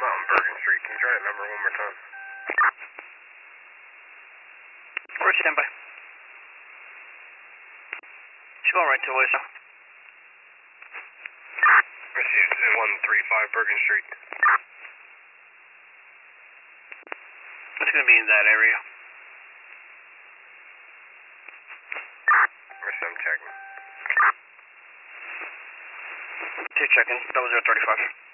out on Bergen Street. Can you try that number one more time? We're standby. She's going right to Oasis. Received 135 Bergen Street. It's going to be in that area. Where's some checking? 2 checking, 0035.